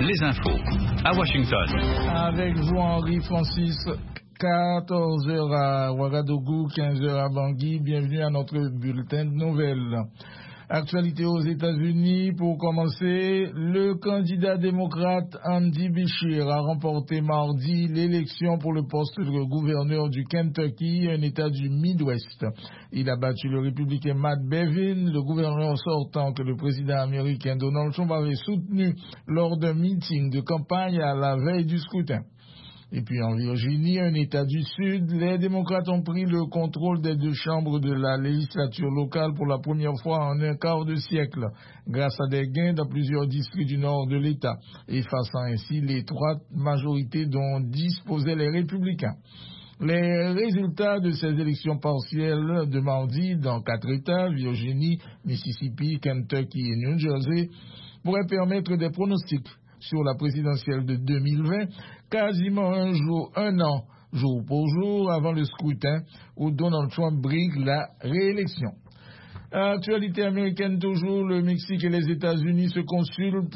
les infos à Washington. Avec vous, Henri Francis, 14h à Ouagadougou, 15h à Bangui. Bienvenue à notre bulletin de nouvelles. Actualité aux États-Unis. Pour commencer, le candidat démocrate Andy Beshear a remporté mardi l'élection pour le poste de gouverneur du Kentucky, un État du Midwest. Il a battu le républicain Matt Bevin, le gouverneur sortant que le président américain Donald Trump avait soutenu lors d'un meeting de campagne à la veille du scrutin. Et puis en Virginie, un État du Sud, les démocrates ont pris le contrôle des deux chambres de la législature locale pour la première fois en un quart de siècle, grâce à des gains dans plusieurs districts du nord de l'État, effaçant ainsi l'étroite majorité dont disposaient les républicains. Les résultats de ces élections partielles de mardi dans 4 États, Virginie, Mississippi, Kentucky et New Jersey, pourraient permettre des pronostics sur la présidentielle de 2020, quasiment un an, jour pour jour, avant le scrutin où Donald Trump brigue la réélection. Actualité américaine toujours, le Mexique et les États-Unis se consultent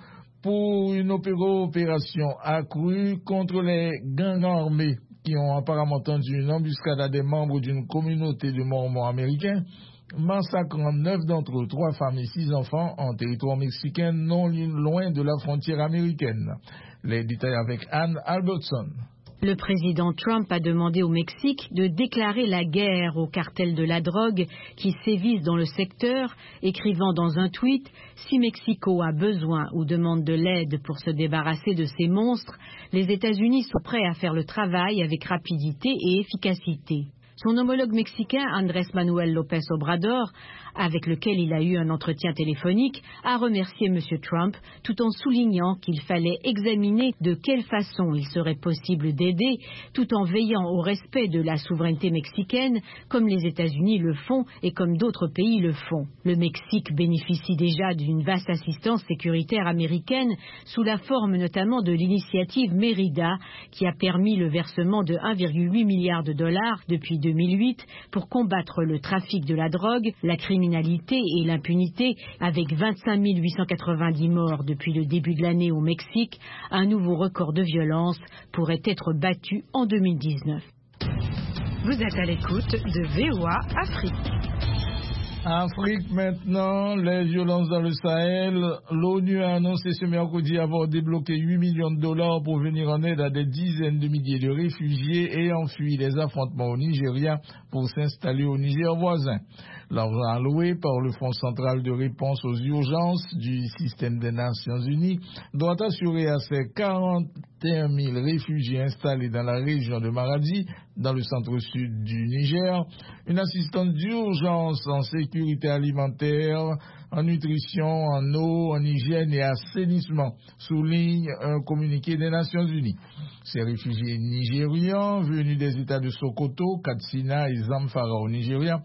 pour une opération accrue contre les gangs armés qui ont apparemment tendu une embuscade à des membres d'une communauté de Mormons américains, massacrant 9 d'entre eux, 3 femmes et 6 enfants, en territoire mexicain non loin de la frontière américaine. Les détails avec Anne Albertson. Le président Trump a demandé au Mexique de déclarer la guerre aux cartels de la drogue qui sévissent dans le secteur, écrivant dans un tweet « Si Mexico a besoin ou demande de l'aide pour se débarrasser de ces monstres, les États-Unis sont prêts à faire le travail avec rapidité et efficacité ». Son homologue mexicain, Andrés Manuel López Obrador, avec lequel il a eu un entretien téléphonique, a remercié M. Trump tout en soulignant qu'il fallait examiner de quelle façon il serait possible d'aider, tout en veillant au respect de la souveraineté mexicaine, comme les États-Unis le font et comme d'autres pays le font. Le Mexique bénéficie déjà d'une vaste assistance sécuritaire américaine, sous la forme notamment de l'initiative Mérida, qui a permis le versement de 1,8 milliard de dollars depuis 2008 pour combattre le trafic de la drogue, la criminalité et l'impunité, avec 25 890 morts depuis le début de l'année au Mexique. Un nouveau record de violence pourrait être battu en 2019. Vous êtes à l'écoute de VOA Afrique. Afrique maintenant, les violences dans le Sahel. L'ONU a annoncé ce mercredi avoir débloqué 8 millions de dollars pour venir en aide à des dizaines de milliers de réfugiés ayant fui les affrontements au Nigeria pour s'installer au Niger voisin. L'argent alloué par le Fonds central de réponse aux urgences du système des Nations Unies doit assurer à ces 41 000 réfugiés installés dans la région de Maradi, dans le centre-sud du Niger, une assistance d'urgence en sécurité alimentaire, en nutrition, en eau, en hygiène et assainissement, souligne un communiqué des Nations Unies. Ces réfugiés nigérians, venus des États de Sokoto, Katsina et Zamfara au Nigeria,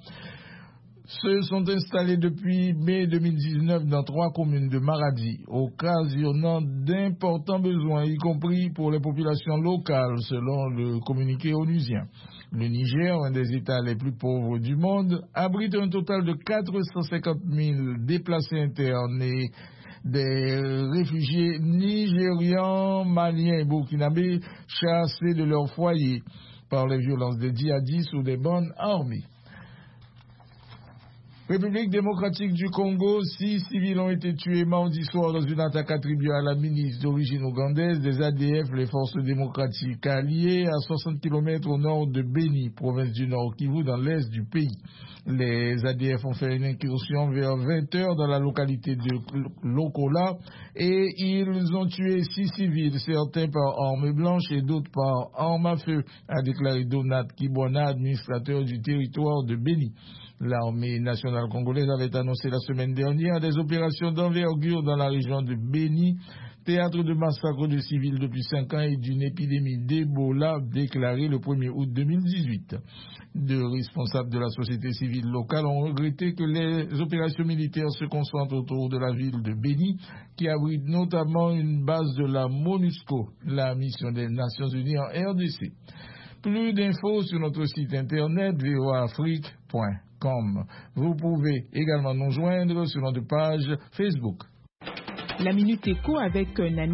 se sont installés depuis mai 2019 dans 3 communes de Maradi, occasionnant d'importants besoins, y compris pour les populations locales, selon le communiqué onusien. Le Niger, un des États les plus pauvres du monde, abrite un total de 450 000 déplacés internes et des réfugiés nigérians, maliens et burkinabés chassés de leur foyer par les violences des djihadistes ou des bandes armées. République démocratique du Congo, 6 civils ont été tués mardi soir dans une attaque attribuée à la milice d'origine ougandaise des ADF, les forces démocratiques alliées, à 60 km au nord de Beni, province du Nord Kivu, dans l'est du pays. Les ADF ont fait une incursion vers 20h dans la localité de Lokola et ils ont tué 6 civils, certains par armes blanches et d'autres par armes à feu, a déclaré Donat Kibwana, administrateur du territoire de Beni. L'armée nationale congolaise avait annoncé la semaine dernière des opérations d'envergure dans la région de Beni, théâtre de massacres de civils depuis 5 ans et d'une épidémie d'Ebola déclarée le 1er août 2018. Deux responsables de la société civile locale ont regretté que les opérations militaires se concentrent autour de la ville de Beni, qui abrite notamment une base de la MONUSCO, la mission des Nations Unies en RDC. Plus d'infos sur notre site internet voaafrique.com. Vous pouvez également nous joindre sur notre page Facebook. La Minute Éco avec Nani.